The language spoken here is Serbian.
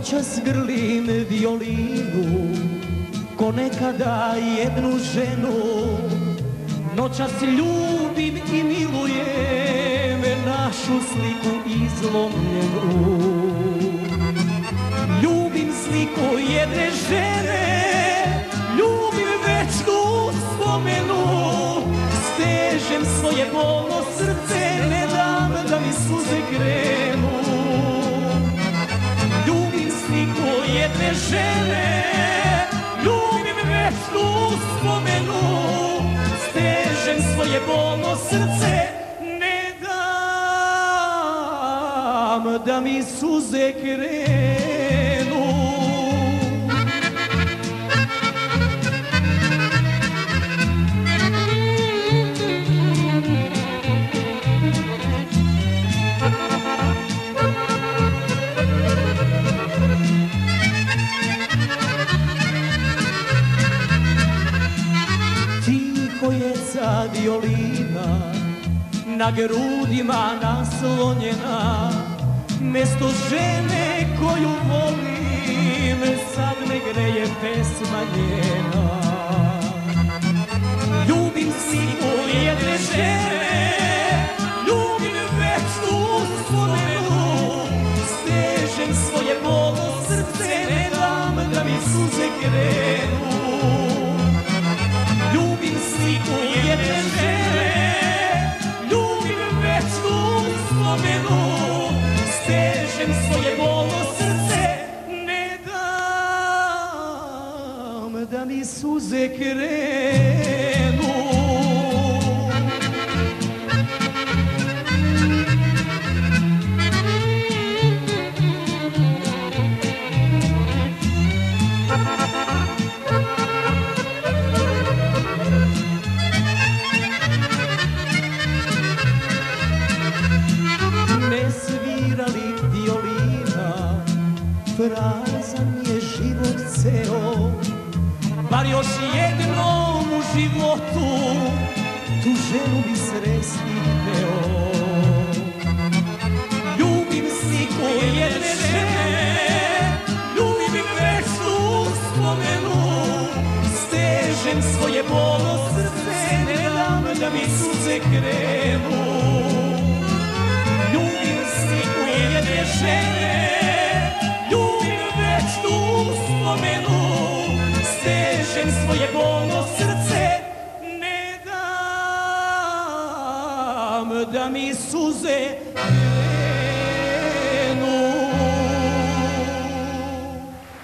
Noćas grlim violinu ko nekada jednu ženu. Noćas ljubim i milujem našu sliku izlomljenu. Ljubim sliku jedne žene, ljubim večnu spomenu. Stežem svoje bolno srce, ne dam da mi suze krenu. Ljubim sliku jedne žene, ljubim večnu spomenu. Stežem svoje bolno srce, ne dam da mi suze krenu. Kojeca violina na grudima naslonjena, mesto žene koju volim sad me greje pesma njena. Ljubim sliku jedne žene, ljubim večnu spomenu. Stežem svoje bolno srce, ne dam da mi suze krenu. Ljubim sliku jedne žene, ljubim večnu spomenu. Stežem svoje bolno srce, ne dam da mi suze krenu. Prazan je život ceo, bar još jednom u životu tu ženu bi sresti hteo. Ljubim sliku jedne žene, ljubim večnu spomenu. Stežem svoje bolno srce, ne dam da mi suze krenu. Ljubim sliku jedne žene, spomenu. Stežem svoje bolno srce, ne dam da mi suze